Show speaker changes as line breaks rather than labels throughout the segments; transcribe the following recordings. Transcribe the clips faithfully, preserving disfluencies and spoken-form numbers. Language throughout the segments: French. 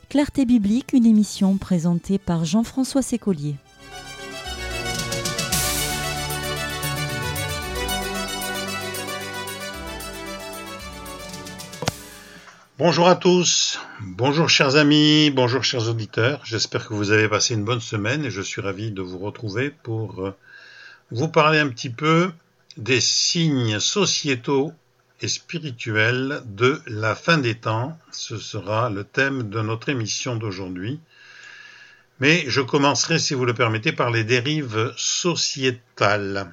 Clarté biblique, une émission présentée par Jean-François Sécollier.
Bonjour à tous, bonjour chers amis, bonjour chers auditeurs, j'espère que vous avez passé une bonne semaine et je suis ravi de vous retrouver pour vous parler un petit peu des signes sociétaux et spirituels de la fin des temps. Ce sera le thème de notre émission d'aujourd'hui. Mais je commencerai, si vous le permettez, par les dérives sociétales.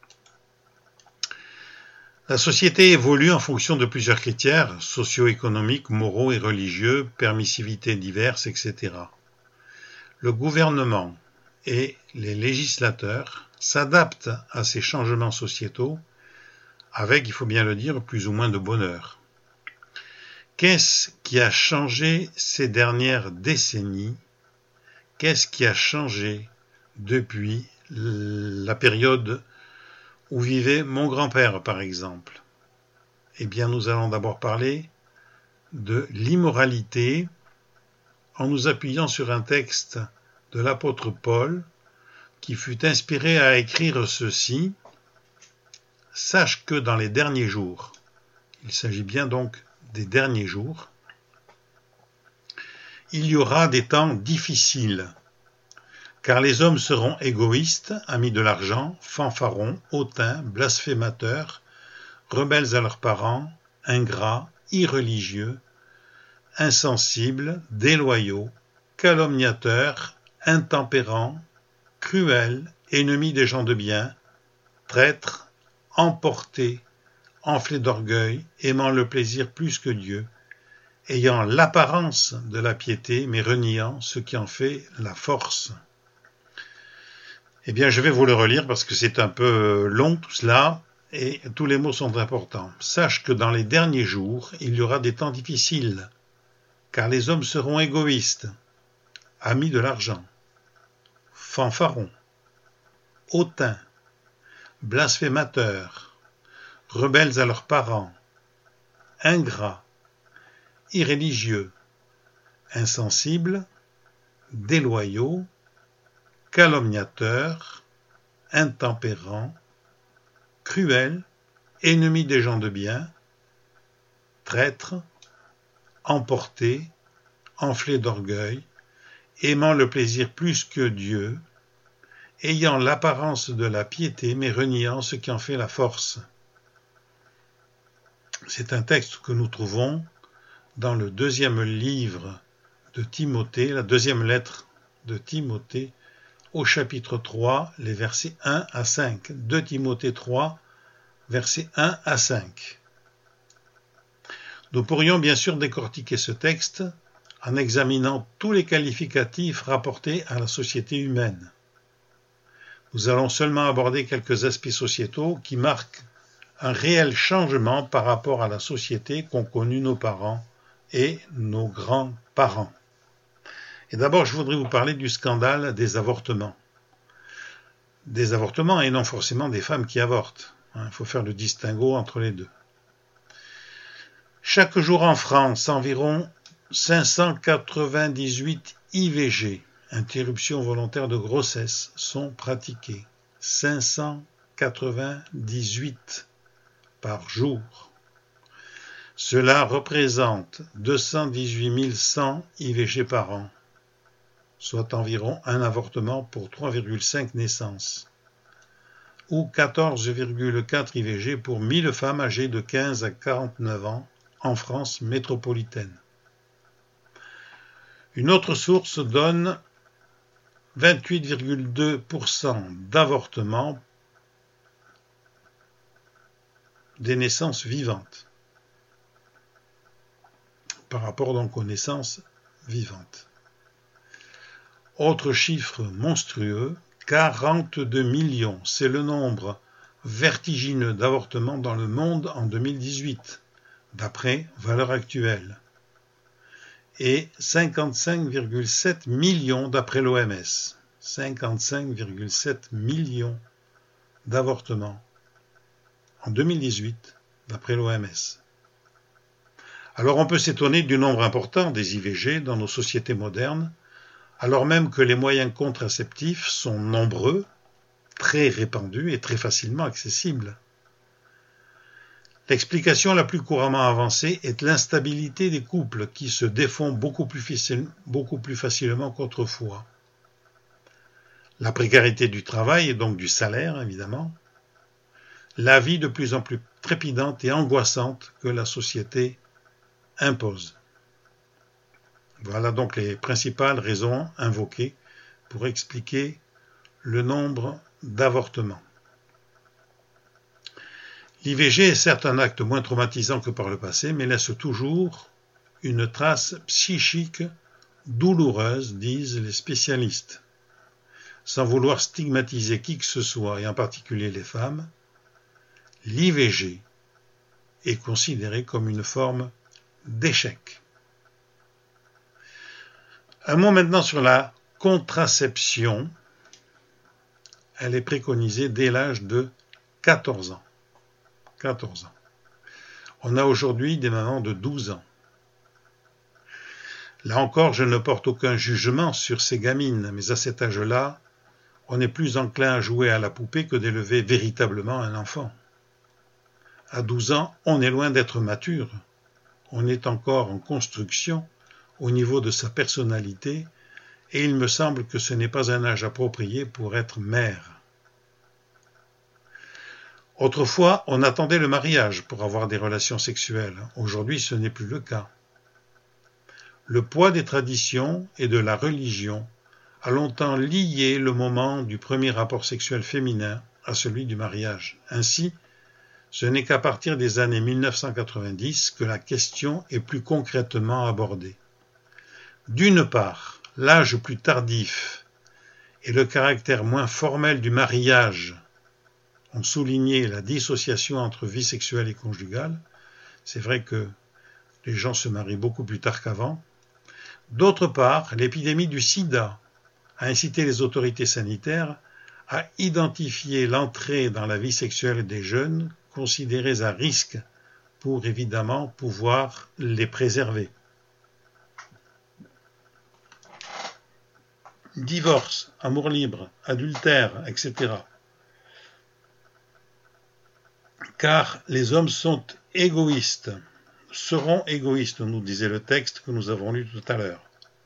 La société évolue en fonction de plusieurs critères socio-économiques, moraux et religieux, permissivités diverses, et cetera. Le gouvernement et les législateurs s'adaptent à ces changements sociétaux avec, il faut bien le dire, plus ou moins de bonheur. Qu'est-ce qui a changé ces dernières décennies ? Qu'est-ce qui a changé depuis la période où vivait mon grand-père, par exemple ? Eh bien, nous allons d'abord parler de l'immoralité en nous appuyant sur un texte de l'apôtre Paul qui fut inspiré à écrire ceci. Sache que dans les derniers jours, il s'agit bien donc des derniers jours, il y aura des temps difficiles, car les hommes seront égoïstes, amis de l'argent, fanfarons, hautains, blasphémateurs, rebelles à leurs parents, ingrats, irreligieux, insensibles, déloyaux, calomniateurs, intempérants, cruels, ennemis des gens de bien, traîtres, emportés, enflés d'orgueil, aimant le plaisir plus que Dieu, ayant l'apparence de la piété, mais reniant ce qui en fait la force. Eh bien, je vais vous le relire parce que c'est un peu long tout cela, et tous les mots sont importants. Sache que dans les derniers jours, il y aura des temps difficiles, car les hommes seront égoïstes, amis de l'argent, fanfarons, hautains, blasphémateurs, rebelles à leurs parents, ingrats, irréligieux, insensibles, déloyaux, calomniateurs, intempérants, cruels, ennemis des gens de bien, traîtres, emportés, enflés d'orgueil, aimant le plaisir plus que Dieu, ayant l'apparence de la piété, mais reniant ce qui en fait la force. C'est un texte que nous trouvons dans le deuxième livre de Timothée, la deuxième lettre de Timothée, au chapitre trois, les versets un à cinq. deux Timothée trois, versets un à cinq. Nous pourrions bien sûr décortiquer ce texte en examinant tous les qualificatifs rapportés à la société humaine. Nous allons seulement aborder quelques aspects sociétaux qui marquent un réel changement par rapport à la société qu'ont connue nos parents et nos grands-parents. Et d'abord, je voudrais vous parler du scandale des avortements. Des avortements et non forcément des femmes qui avortent. Il faut faire le distinguo entre les deux. Chaque jour en France, environ cinq cent quatre-vingt-dix-huit I V G, interruptions volontaires de grossesse, sont pratiquées. cinq cent quatre-vingt-dix-huit par jour. Cela représente deux cent dix-huit mille cent I V G par an, soit environ un avortement pour trois virgule cinq naissances, ou quatorze virgule quatre I V G pour mille femmes âgées de quinze à quarante-neuf ans en France métropolitaine. Une autre source donne vingt-huit virgule deux pour cent d'avortements des naissances vivantes, par rapport donc aux naissances vivantes. Autre chiffre monstrueux, quarante-deux millions, c'est le nombre vertigineux d'avortements dans le monde en deux mille dix-huit, d'après Valeurs Actuelles, et cinquante-cinq virgule sept millions d'après l'O M S. cinquante-cinq virgule sept millions d'avortements en deux mille dix-huit, d'après l'O M S. Alors on peut s'étonner du nombre important des I V G dans nos sociétés modernes, alors même que les moyens contraceptifs sont nombreux, très répandus et très facilement accessibles. L'explication la plus couramment avancée est l'instabilité des couples qui se défont beaucoup plus, facile, beaucoup plus facilement qu'autrefois. La précarité du travail et donc du salaire, évidemment. La vie de plus en plus trépidante et angoissante que la société impose. Voilà donc les principales raisons invoquées pour expliquer le nombre d'avortements. L'I V G est certes un acte moins traumatisant que par le passé, mais laisse toujours une trace psychique douloureuse, disent les spécialistes. Sans vouloir stigmatiser qui que ce soit, et en particulier les femmes, l'I V G est considérée comme une forme d'échec. Un mot maintenant sur la contraception. Elle est préconisée dès l'âge de quatorze ans. quatorze ans. On a aujourd'hui des mamans de douze ans. Là encore, je ne porte aucun jugement sur ces gamines, mais à cet âge-là, on est plus enclin à jouer à la poupée que d'élever véritablement un enfant. À douze ans, on est loin d'être mature. On est encore en construction au niveau de sa personnalité et il me semble que ce n'est pas un âge approprié pour être mère. Autrefois, on attendait le mariage pour avoir des relations sexuelles. Aujourd'hui, ce n'est plus le cas. Le poids des traditions et de la religion a longtemps lié le moment du premier rapport sexuel féminin à celui du mariage. Ainsi, ce n'est qu'à partir des années mille neuf cent quatre-vingt-dix que la question est plus concrètement abordée. D'une part, l'âge plus tardif et le caractère moins formel du mariage ont souligné la dissociation entre vie sexuelle et conjugale. C'est vrai que les gens se marient beaucoup plus tard qu'avant. D'autre part, l'épidémie du sida a incité les autorités sanitaires à identifier l'entrée dans la vie sexuelle des jeunes considérés à risque pour évidemment pouvoir les préserver. Divorce, amour libre, adultère, et cetera. Car les hommes sont égoïstes, seront égoïstes, nous disait le texte que nous avons lu tout à l'heure.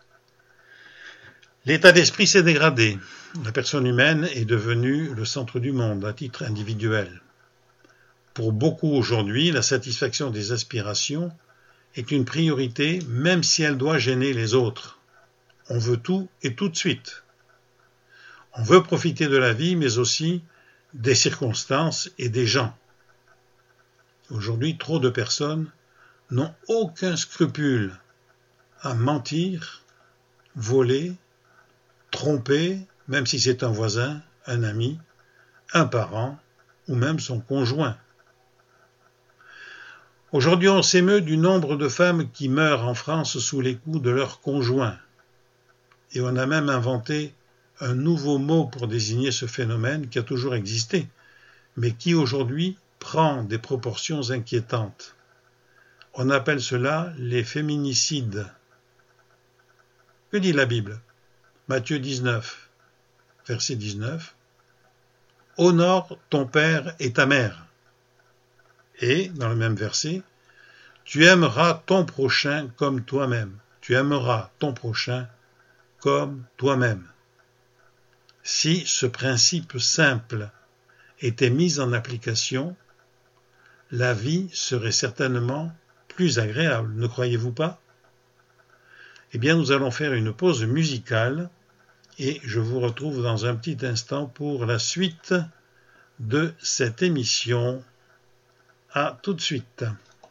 L'état d'esprit s'est dégradé. La personne humaine est devenue le centre du monde à titre individuel. Pour beaucoup aujourd'hui, la satisfaction des aspirations est une priorité, même si elle doit gêner les autres. On veut tout et tout de suite. On veut profiter de la vie, mais aussi des circonstances et des gens. Aujourd'hui, trop de personnes n'ont aucun scrupule à mentir, voler, tromper, même si c'est un voisin, un ami, un parent ou même son conjoint. Aujourd'hui, on s'émeut du nombre de femmes qui meurent en France sous les coups de leurs conjoints. Et on a même inventé un nouveau mot pour désigner ce phénomène qui a toujours existé, mais qui aujourd'hui prend des proportions inquiétantes. On appelle cela les féminicides. Que dit la Bible ? Matthieu dix-neuf, verset dix-neuf. « Honore ton père et ta mère. » Et, dans le même verset, « Tu aimeras ton prochain comme toi-même. » Tu aimeras ton prochain comme toi-même. Si ce principe simple était mis en application, la vie serait certainement plus agréable, ne croyez-vous pas ? Eh bien, nous allons faire une pause musicale et je vous retrouve dans un petit instant pour la suite de cette émission. À tout de suite.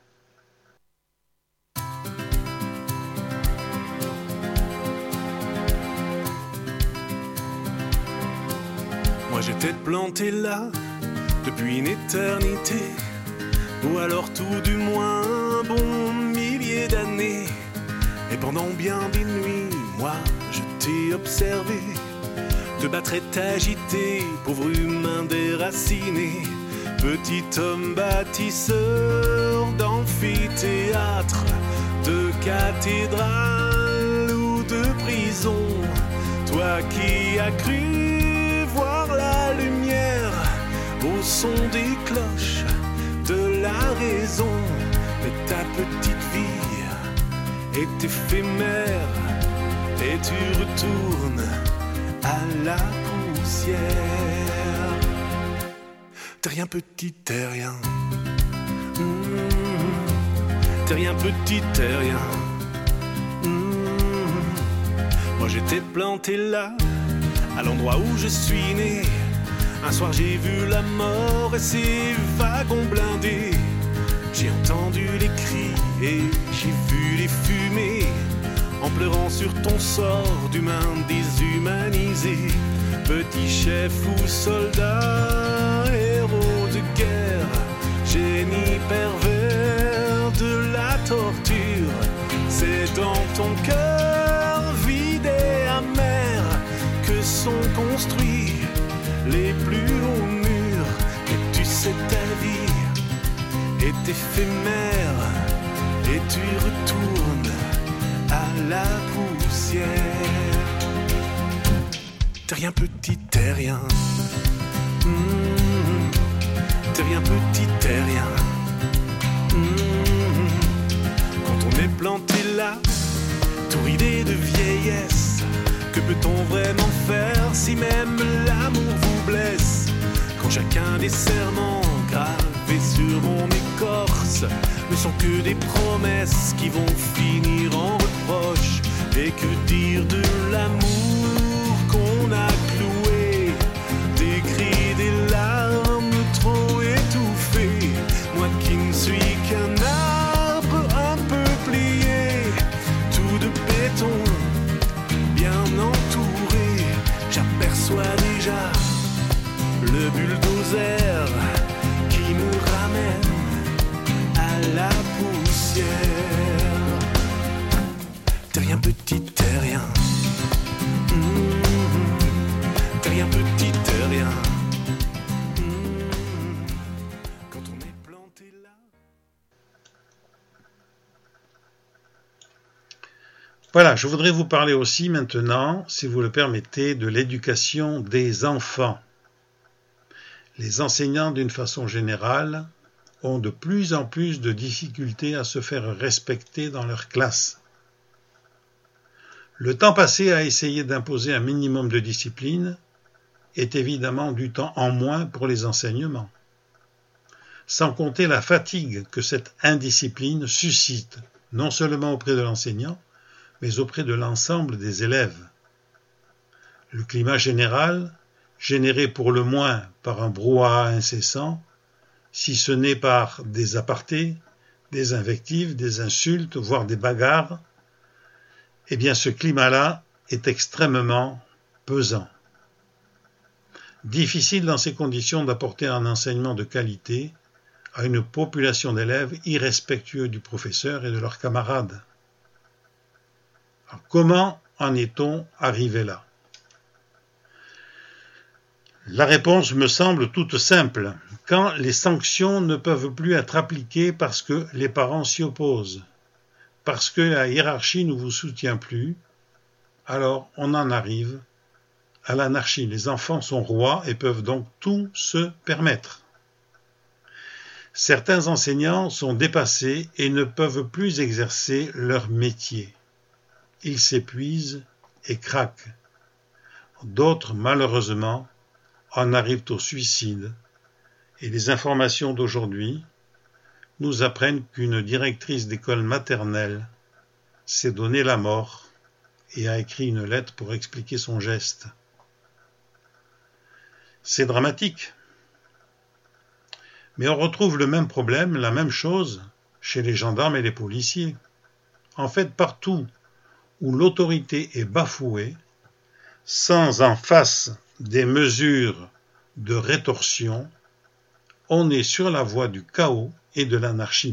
Moi j'étais planté là depuis une éternité, ou alors tout du moins un bon millier d'années. Et pendant bien des nuits, moi je t'ai observé, te battre et t'agiter, pauvre humain déraciné, petit homme bâtisseur dans d'amphithéâtre, de cathédrale ou de prison. Toi qui as cru voir la lumière au son des cloches de la raison, mais ta petite vie est éphémère et tu retournes à la poussière. T'es rien petit, t'es rien. Mmh. T'es rien petit, t'es rien. Mmh. Moi j'étais planté là, à l'endroit où je suis né. Un soir j'ai vu la mort et ses wagons blindés. J'ai entendu les cris et j'ai vu les fumées, en pleurant sur ton sort d'humain déshumanisé. Petit chef ou soldat, héros de guerre, génie pervers de la torture. C'est dans ton cœur vide et amer que sont construits les plus hauts murs. Et tu sais ta vie est éphémère et tu retournes à la poussière. T'es rien petit, t'es rien. Mmh. T'es rien petit, t'es rien. Mmh. Quand on est planté là, tout ridé de vieillesse, que peut-on vraiment faire si même l'amour vous blesse? Quand chacun des serments gravés sur mon écorce ne sont que des promesses qui vont finir en reproche. Et que dire de l'amour qu'on a cloué? Des cris, des larmes trop étouffées. Moi qui ne suis qu'un arbre un peu plié, tout de béton, bien entouré. J'aperçois déjà le bulldozer qui nous ramène à la poussière. T'es rien petit, t'es rien. Mmh. T'es rien petit, t'es rien. Mmh. Quand on est planté là.
Voilà, je voudrais vous parler aussi maintenant, si vous le permettez, de l'éducation des enfants. Les enseignants, d'une façon générale, ont de plus en plus de difficultés à se faire respecter dans leur classe. Le temps passé à essayer d'imposer un minimum de discipline est évidemment du temps en moins pour les enseignements. Sans compter la fatigue que cette indiscipline suscite, non seulement auprès de l'enseignant, mais auprès de l'ensemble des élèves. Le climat général, généré pour le moins par un brouhaha incessant, si ce n'est par des apartés, des invectives, des insultes, voire des bagarres, eh bien ce climat-là est extrêmement pesant. Difficile dans ces conditions d'apporter un enseignement de qualité à une population d'élèves irrespectueux du professeur et de leurs camarades. Alors, comment en est-on arrivé là? La réponse me semble toute simple. Quand les sanctions ne peuvent plus être appliquées parce que les parents s'y opposent, parce que la hiérarchie ne vous soutient plus, alors on en arrive à l'anarchie. Les enfants sont rois et peuvent donc tout se permettre. Certains enseignants sont dépassés et ne peuvent plus exercer leur métier. Ils s'épuisent et craquent. D'autres, malheureusement, en arrivent au suicide. Et les informations d'aujourd'hui nous apprennent qu'une directrice d'école maternelle s'est donné la mort et a écrit une lettre pour expliquer son geste. C'est dramatique. Mais on retrouve le même problème, la même chose, chez les gendarmes et les policiers. En fait, partout où l'autorité est bafouée, sans en face des mesures de rétorsion, on est sur la voie du chaos et de l'anarchie.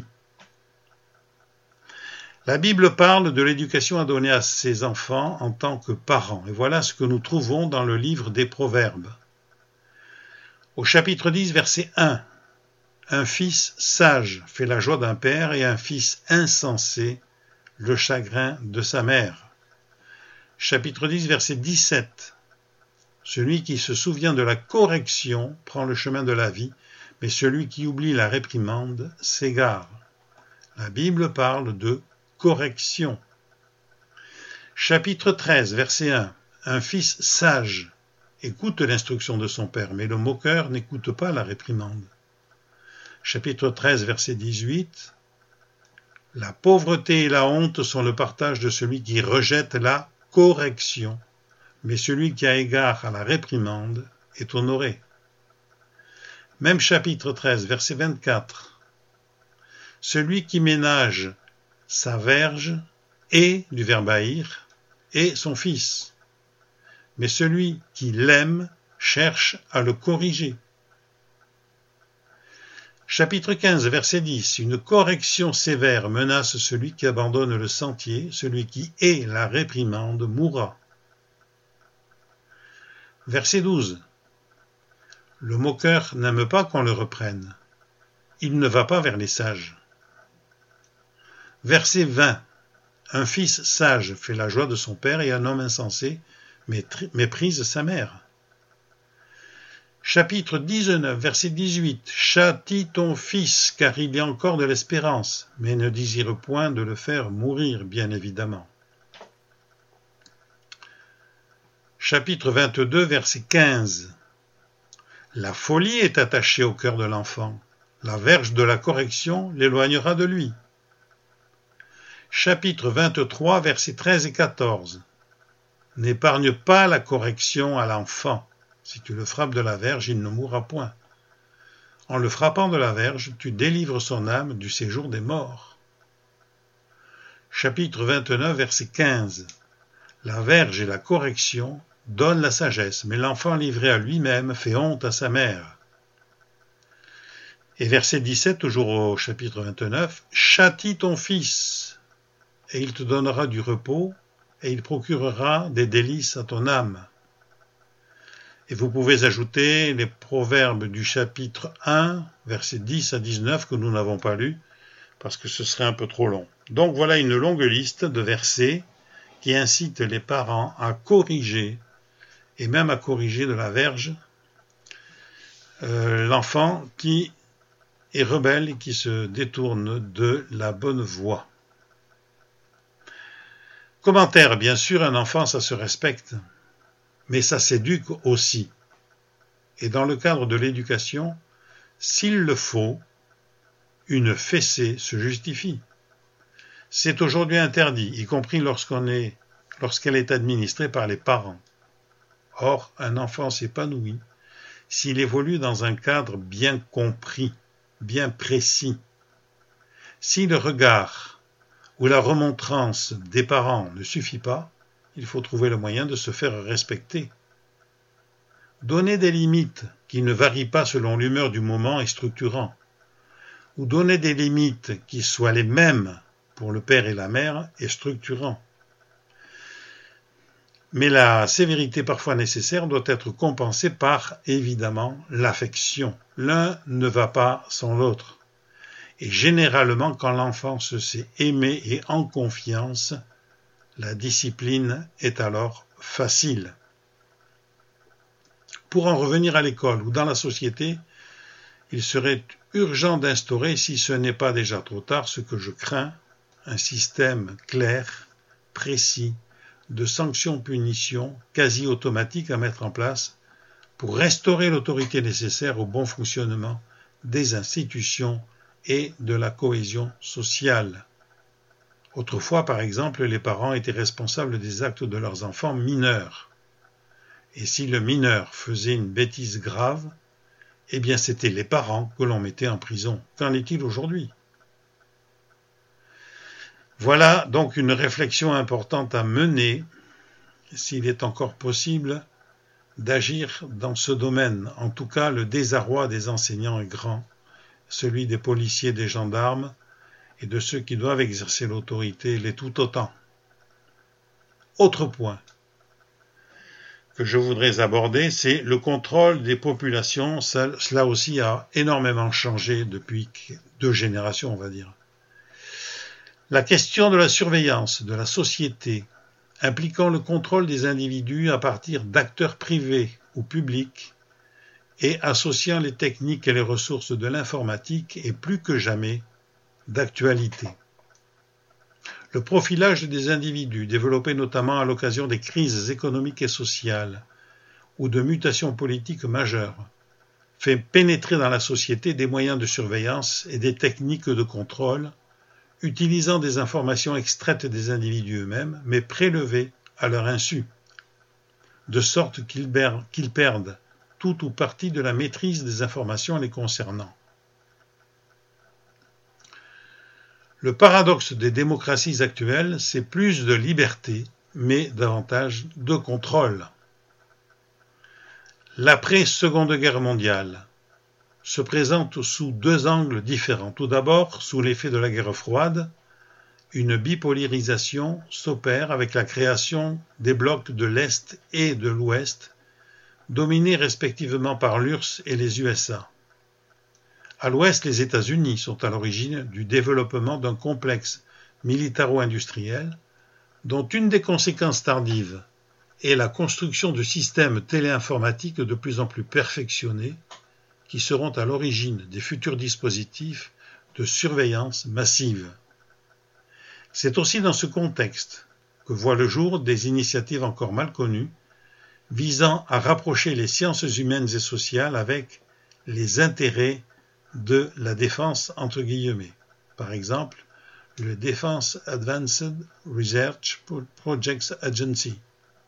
La Bible parle de l'éducation à donner à ses enfants en tant que parents. Et voilà ce que nous trouvons dans le livre des Proverbes. Au chapitre dix, verset un, Un fils sage fait la joie d'un père et un fils insensé le chagrin de sa mère. Chapitre dix, verset dix-sept. Celui qui se souvient de la correction prend le chemin de la vie, mais celui qui oublie la réprimande s'égare. La Bible parle de correction. Chapitre treize, verset un. Un fils sage écoute l'instruction de son père, mais le moqueur n'écoute pas la réprimande. Chapitre treize, verset dix-huit. La pauvreté et la honte sont le partage de celui qui rejette la correction, mais celui qui a égard à la réprimande est honoré. Même chapitre treize, verset vingt-quatre. Celui qui ménage sa verge et, du verbe haïr, est son fils, mais celui qui l'aime cherche à le corriger. Chapitre quinze, verset dix. Une correction sévère menace celui qui abandonne le sentier, celui qui hait la réprimande mourra. Verset douze. Le moqueur n'aime pas qu'on le reprenne. Il ne va pas vers les sages. Verset vingt. Un fils sage fait la joie de son père et un homme insensé méprise sa mère. Chapitre dix-neuf, verset dix-huit. Châtie ton fils, car il y a encore de l'espérance, mais ne désire point de le faire mourir, bien évidemment. Chapitre vingt-deux, verset quinze. La folie est attachée au cœur de l'enfant. La verge de la correction l'éloignera de lui. Chapitre vingt-trois, versets treize et quatorze. N'épargne pas la correction à l'enfant. Si tu le frappes de la verge, il ne mourra point. En le frappant de la verge, tu délivres son âme du séjour des morts. Chapitre vingt-neuf, verset quinze. La verge et la correction donnent la sagesse, mais l'enfant livré à lui-même fait honte à sa mère. Et verset dix-sept, toujours au chapitre vingt-neuf. Châtie ton fils, et il te donnera du repos, et il procurera des délices à ton âme. Et vous pouvez ajouter les proverbes du chapitre un, versets dix à dix-neuf, que nous n'avons pas lus, parce que ce serait un peu trop long. Donc voilà une longue liste de versets qui incitent les parents à corriger, et même à corriger de la verge, euh, l'enfant qui est rebelle et qui se détourne de la bonne voie. Commentaire, bien sûr, un enfant, ça se respecte. Mais ça s'éduque aussi. Et dans le cadre de l'éducation, s'il le faut, une fessée se justifie. C'est aujourd'hui interdit, y compris lorsqu'on est, lorsqu'elle est administrée par les parents. Or, un enfant s'épanouit s'il évolue dans un cadre bien compris, bien précis. Si le regard ou la remontrance des parents ne suffit pas, il faut trouver le moyen de se faire respecter. Donner des limites qui ne varient pas selon l'humeur du moment est structurant, ou donner des limites qui soient les mêmes pour le père et la mère est structurant. Mais la sévérité parfois nécessaire doit être compensée par, évidemment, l'affection. L'un ne va pas sans l'autre. Et généralement, quand l'enfant se sait aimer et en confiance, la discipline est alors facile. Pour en revenir à l'école ou dans la société, il serait urgent d'instaurer, si ce n'est pas déjà trop tard, ce que je crains, un système clair, précis, de sanctions-punitions quasi automatiques à mettre en place pour restaurer l'autorité nécessaire au bon fonctionnement des institutions et de la cohésion sociale. Autrefois, par exemple, les parents étaient responsables des actes de leurs enfants mineurs. Et si le mineur faisait une bêtise grave, eh bien c'était les parents que l'on mettait en prison. Qu'en est-il aujourd'hui ? Voilà donc une réflexion importante à mener, s'il est encore possible d'agir dans ce domaine. En tout cas, le désarroi des enseignants est grand, celui des policiers, des gendarmes, et de ceux qui doivent exercer l'autorité l'est tout autant. Autre point. que je voudrais aborder, c'est le contrôle des populations. Ça, cela aussi a énormément changé depuis deux générations, on va dire. La question de la surveillance de la société, impliquant le contrôle des individus à partir d'acteurs privés ou publics et associant les techniques et les ressources de l'informatique, est plus que jamais d'actualité. Le profilage des individus, développé notamment à l'occasion des crises économiques et sociales ou de mutations politiques majeures, fait pénétrer dans la société des moyens de surveillance et des techniques de contrôle, utilisant des informations extraites des individus eux-mêmes, mais prélevées à leur insu, de sorte qu'ils qu'ils perdent tout ou partie de la maîtrise des informations les concernant. Le paradoxe des démocraties actuelles, c'est plus de liberté, mais davantage de contrôle. L'après-Seconde Guerre mondiale se présente sous deux angles différents. Tout d'abord, sous l'effet de la guerre froide, une bipolarisation s'opère avec la création des blocs de l'Est et de l'Ouest, dominés respectivement par l'U R S S et les U S A. À l'Ouest, les États-Unis sont à l'origine du développement d'un complexe militaro-industriel dont une des conséquences tardives est la construction de systèmes téléinformatiques de plus en plus perfectionnés qui seront à l'origine des futurs dispositifs de surveillance massive. C'est aussi dans ce contexte que voient le jour des initiatives encore mal connues visant à rapprocher les sciences humaines et sociales avec les intérêts de la défense entre guillemets. Par exemple, le Defense Advanced Research Projects Agency.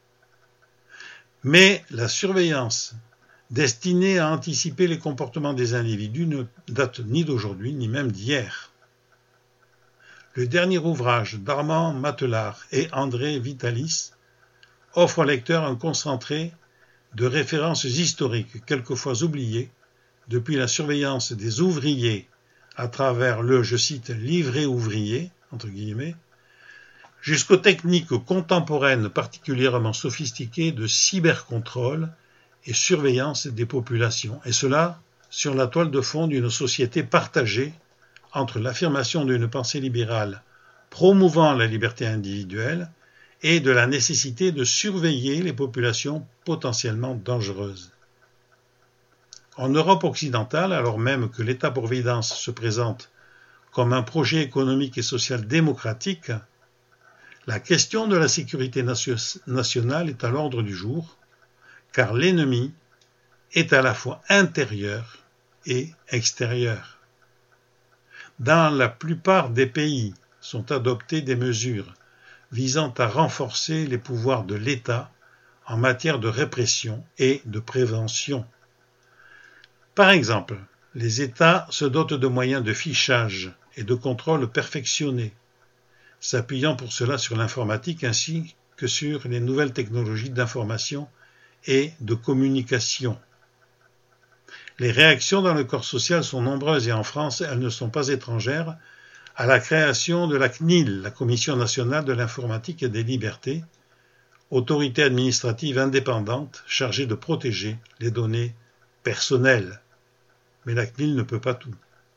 Mais la surveillance destinée à anticiper les comportements des individus ne date ni d'aujourd'hui ni même d'hier. Le dernier ouvrage d'Armand Matelard et André Vitalis offre au lecteur un concentré de références historiques quelquefois oubliées depuis la surveillance des ouvriers à travers le, je cite, livret ouvrier, entre guillemets, jusqu'aux techniques contemporaines particulièrement sophistiquées de cybercontrôle et surveillance des populations, et cela sur la toile de fond d'une société partagée entre l'affirmation d'une pensée libérale promouvant la liberté individuelle et de la nécessité de surveiller les populations potentiellement dangereuses. En Europe occidentale, alors même que l'État-providence se présente comme un projet économique et social démocratique, la question de la sécurité nationale est à l'ordre du jour, car l'ennemi est à la fois intérieur et extérieur. Dans la plupart des pays sont adoptées des mesures visant à renforcer les pouvoirs de l'État en matière de répression et de prévention. Par exemple, les États se dotent de moyens de fichage et de contrôle perfectionnés, s'appuyant pour cela sur l'informatique ainsi que sur les nouvelles technologies d'information et de communication. Les réactions dans le corps social sont nombreuses et en France, elles ne sont pas étrangères à la création de la C N I L, la Commission nationale de l'informatique et des libertés, autorité administrative indépendante chargée de protéger les données personnelles. Mais la C N I L ne peut pas tout.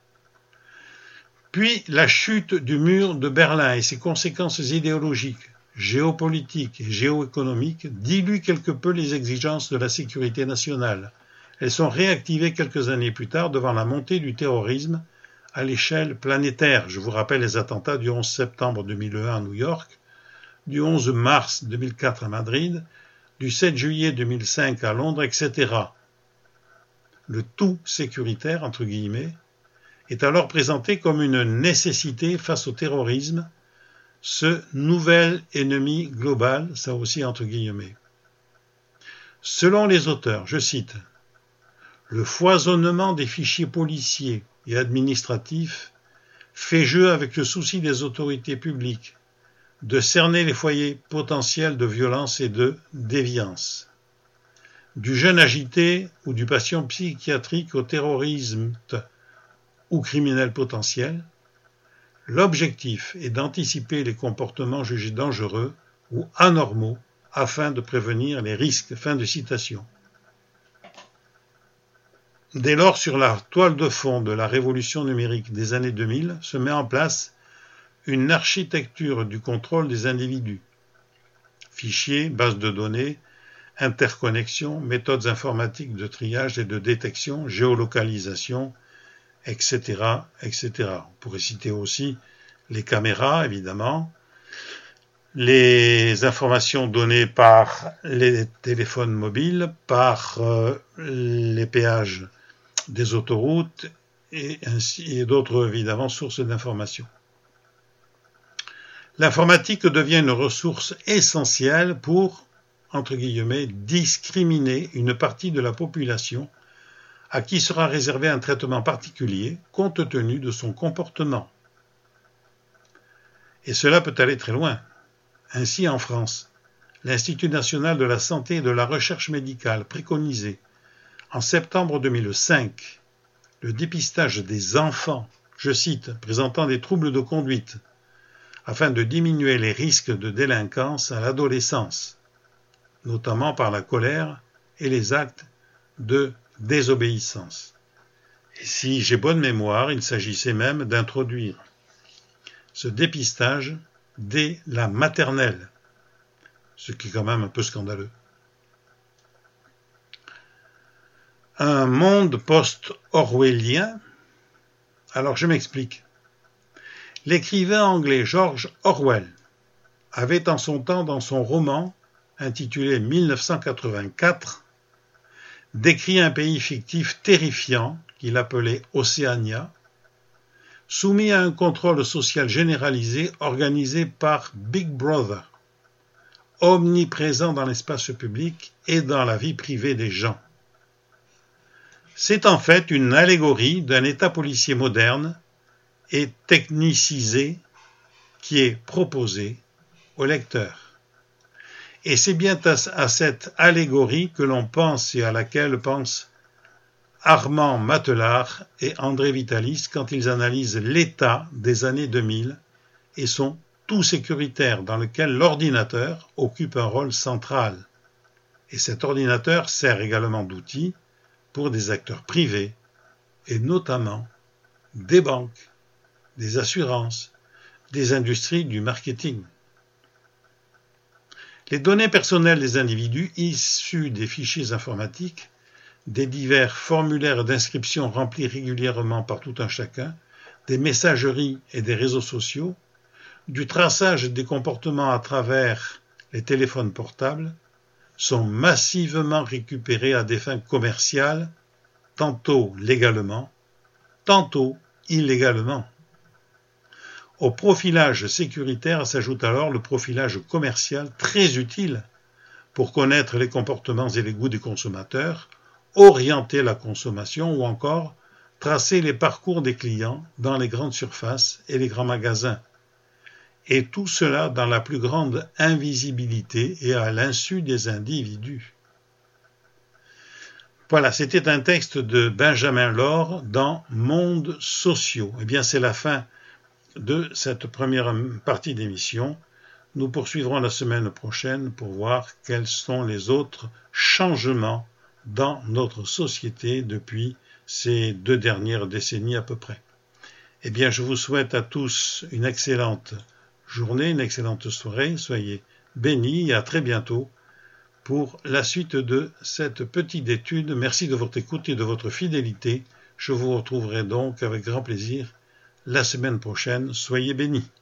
Puis la chute du mur de Berlin et ses conséquences idéologiques, géopolitiques et géoéconomiques diluent quelque peu les exigences de la sécurité nationale. Elles sont réactivées quelques années plus tard devant la montée du terrorisme à l'échelle planétaire. Je vous rappelle les attentats du onze septembre deux mille un à New York, du onze mars deux mille quatre à Madrid, du sept juillet deux mille cinq à Londres, et cetera. Le tout sécuritaire, entre guillemets, est alors présenté comme une nécessité face au terrorisme, ce nouvel ennemi global, ça aussi entre guillemets. Selon les auteurs, je cite, « Le foisonnement des fichiers policiers et administratifs fait jeu avec le souci des autorités publiques de cerner les foyers potentiels de violence et de déviance. Du jeune agité ou du patient psychiatrique au terrorisme ou criminel potentiel, l'objectif est d'anticiper les comportements jugés dangereux ou anormaux afin de prévenir les risques. Fin de citation. Dès lors, sur la toile de fond de la révolution numérique des années deux mille, se met en place une architecture du contrôle des individus. Fichiers, bases de données, interconnexions, méthodes informatiques de triage et de détection, géolocalisation, et cetera, et cetera. On pourrait citer aussi les caméras, évidemment, les informations données par les téléphones mobiles, par euh, les péages des autoroutes et, ainsi, et d'autres, évidemment, sources d'informations. L'informatique devient une ressource essentielle pour, entre guillemets, discriminer une partie de la population à qui sera réservé un traitement particulier compte tenu de son comportement. Et cela peut aller très loin. Ainsi, en France, l'Institut national de la santé et de la recherche médicale préconisait, en septembre deux mille cinq, le dépistage des enfants, je cite, présentant des troubles de conduite, afin de diminuer les risques de délinquance à l'adolescence, notamment par la colère et les actes de désobéissance. Et si j'ai bonne mémoire, il s'agissait même d'introduire ce dépistage dès la maternelle, ce qui est quand même un peu scandaleux. Un monde post-orwellien. Alors je m'explique. L'écrivain anglais George Orwell avait en son temps, dans son roman intitulé mille neuf cent quatre-vingt-quatre, décrit un pays fictif terrifiant qu'il appelait Océania, soumis à un contrôle social généralisé organisé par Big Brother, omniprésent dans l'espace public et dans la vie privée des gens. C'est en fait une allégorie d'un État policier moderne et technicisé qui est proposé au lecteur. Et c'est bien à cette allégorie que l'on pense et à laquelle pensent Armand Matelard et André Vitalis quand ils analysent l'état des années deux mille et son tout sécuritaire dans lequel l'ordinateur occupe un rôle central. Et cet ordinateur sert également d'outil pour des acteurs privés et notamment des banques, des assurances, des industries du marketing. Les données personnelles des individus issues des fichiers informatiques, des divers formulaires d'inscription remplis régulièrement par tout un chacun, des messageries et des réseaux sociaux, du traçage des comportements à travers les téléphones portables, sont massivement récupérés à des fins commerciales, tantôt légalement, tantôt illégalement. Au profilage sécuritaire s'ajoute alors le profilage commercial très utile pour connaître les comportements et les goûts des consommateurs, orienter la consommation ou encore tracer les parcours des clients dans les grandes surfaces et les grands magasins. Et tout cela dans la plus grande invisibilité et à l'insu des individus. Voilà, c'était un texte de Benjamin Lore dans Mondes sociaux. Eh bien, c'est la fin de cette première partie d'émission. Nous poursuivrons la semaine prochaine pour voir quels sont les autres changements dans notre société depuis ces deux dernières décennies à peu près. Eh bien, je vous souhaite à tous une excellente journée, une excellente soirée. Soyez bénis et à très bientôt pour la suite de cette petite étude. Merci de votre écoute et de votre fidélité. Je vous retrouverai donc avec grand plaisir la semaine prochaine. Soyez bénis.